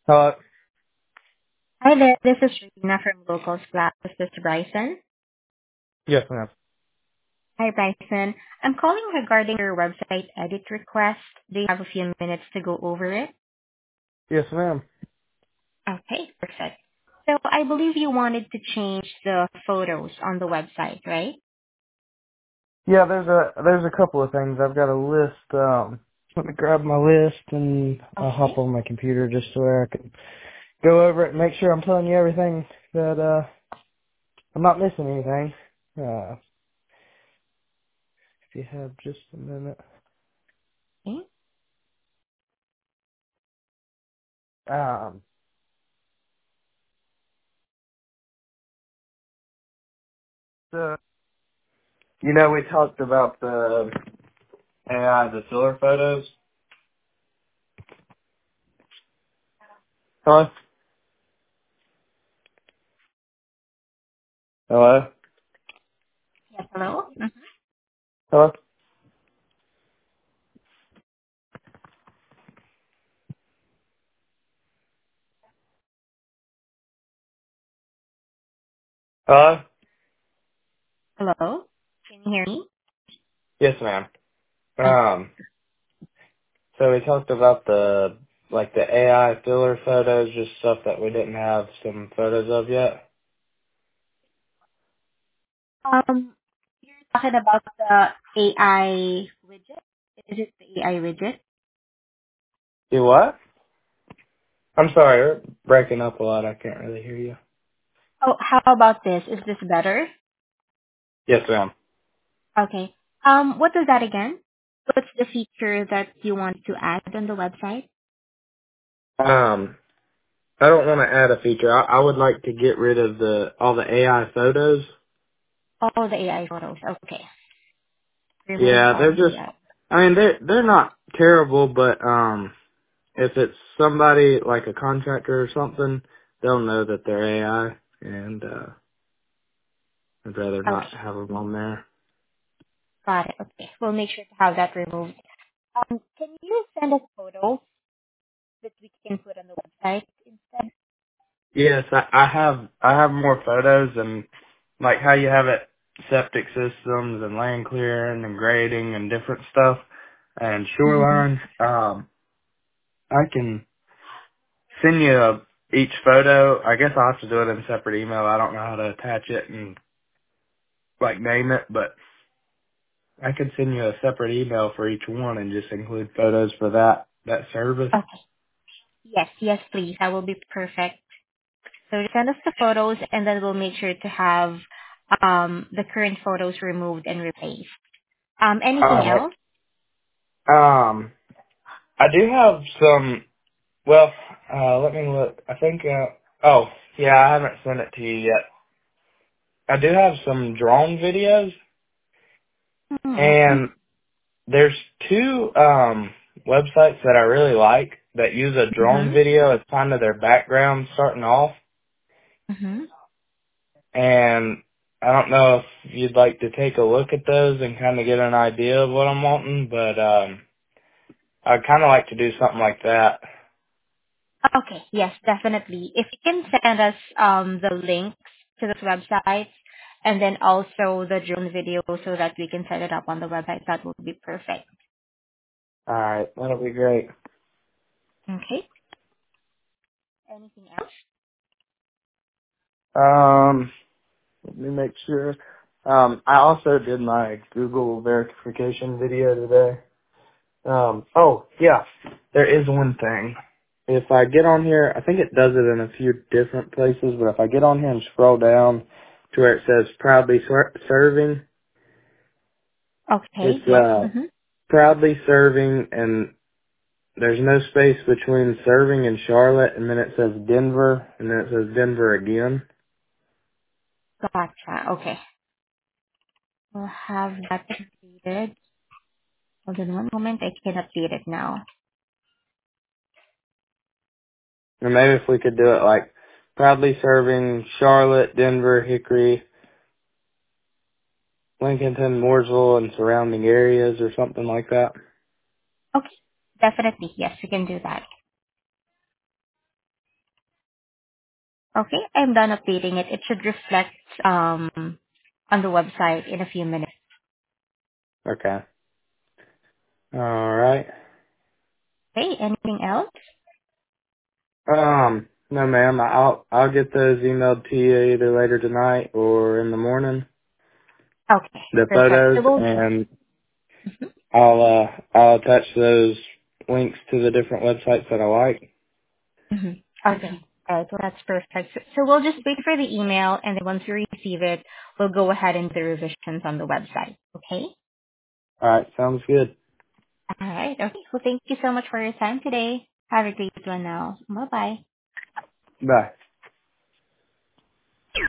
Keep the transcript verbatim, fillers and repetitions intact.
Hello? Hi there, this is Rina from Locals Class. This is Bryson. Yes, ma'am. Hi, Bryson. I'm calling regarding your website edit request. Do you have a few minutes to go over it? Yes, ma'am. Okay, perfect. So I believe you wanted to change the photos on the website, right? Yeah, there's a there's a couple of things. I've got a list. Um, let me grab my list and I'll Okay. hop on my computer just so I can go over it and make sure I'm telling you everything that uh I'm not missing anything. Uh, if you have just a minute. Okay. Um, so you know we talked about the A I, the filler photos. Hello. Hello. Yes, hello? Mhm. Hello. Hello. Hello? Can you hear me? Yes, ma'am. Okay. Um, So we talked about the like the A I filler photos, just stuff that we didn't have some photos of yet. Um, you're talking about the A I widget? Is it the A I widget? You what? I'm sorry, you're breaking up a lot. I can't really hear you. Oh, how about this? Is this better? Yes, ma'am. Okay. Um, what is that again? What's the feature that you want to add on the website? Um, I don't want to add a feature. I, I would like to get rid of the all the A I photos. All the A I photos. Okay. Remove Yeah, all they're the just. A I. I mean, they're they're not terrible, but um, if it's somebody like a contractor or something, they'll know that they're A I, and uh, I'd rather Okay. not have them on there. Got it. Okay. We'll make sure to have that removed. Um, can you send us photos that we can put on the website instead? Yes, I, I have I have more photos and like how you have it septic systems and land clearing and grading and different stuff and Mm-hmm. shoreline. Um, I can send you a, each photo. I guess I'll have to do it in a separate email. I don't know how to attach it and like name it, but I can send you a separate email for each one and just include photos for that that service. Okay. Yes, yes, please. That will be perfect. So send us the photos and then we'll make sure to have um, the current photos removed and replaced. Um, anything Alright. else? Um, I do have some. Well, uh, let me look. I think, uh, oh, yeah, I haven't sent it to you yet. I do have some drone videos, Hmm, okay. and there's two, um, websites that I really like that use a drone Mm-hmm. video as kind of their background starting off, Mm-hmm. and I don't know if you'd like to take a look at those and kind of get an idea of what I'm wanting, but, um, I'd kind of like to do something like that. Okay. Yes, definitely. If you can send us um, the links to the website and then also the drone video so that we can set it up on the website, that would be perfect. Alright, that'll be great. Okay. Anything else? Um, Let me make sure. Um, I also did my Google verification video today. Um, oh, yeah. There is one thing. If I get on here, I think it does it in a few different places, but if I get on here and scroll down to where it says proudly ser- serving, Okay. it's Yes. uh, Mm-hmm. proudly serving and there's no space between serving and Charlotte, and then it says Denver, and then it says Denver again. Gotcha. Okay. We'll have that updated. Hold on one moment. I can update it now. Or maybe if we could do it like proudly serving Charlotte, Denver, Hickory, Lincolnton, Mooresville, and surrounding areas or something like that. Okay. Definitely. Yes, we can do that. Okay, I'm done updating it. It should reflect um on the website in a few minutes. Okay. All right. Okay, anything else? Um, no, ma'am. I'll I'll get those emailed to you either later tonight or in the morning. Okay, The perfect. So photos, we'll and I'll uh I'll attach those links to the different websites that I like. mhm. Okay. All right, well, that's perfect. So, so we'll just wait for the email, and then once we receive it, we'll go ahead and do revisions on the website. Okay? All right, sounds good. All right. Okay. Well, thank you so much for your time today. Have a great one now. Bye-bye. Bye.